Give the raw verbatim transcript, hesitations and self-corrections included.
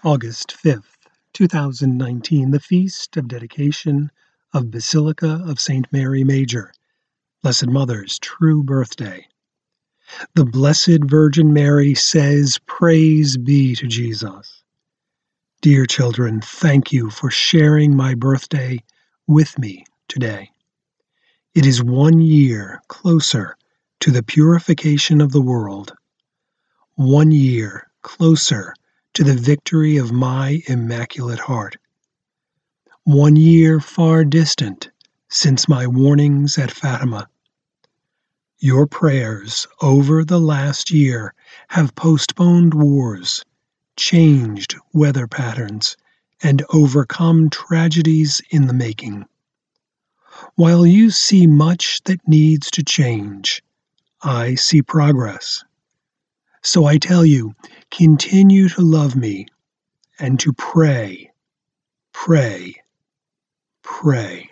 August fifth, two thousand nineteen, the Feast of Dedication of Basilica of Saint Mary Major, Blessed Mother's true birthday. The Blessed Virgin Mary says, "Praise be to Jesus." Dear children, thank you for sharing my birthday with me today. It is one year closer to the purification of the world, one year closer to the victory of my Immaculate Heart, one year far distant since my warnings at Fatima. Your prayers over the last year have postponed wars, changed weather patterns, and overcome tragedies in the making. While you see much that needs to change, I see progress. So I tell you, continue to love me and to pray, pray, pray.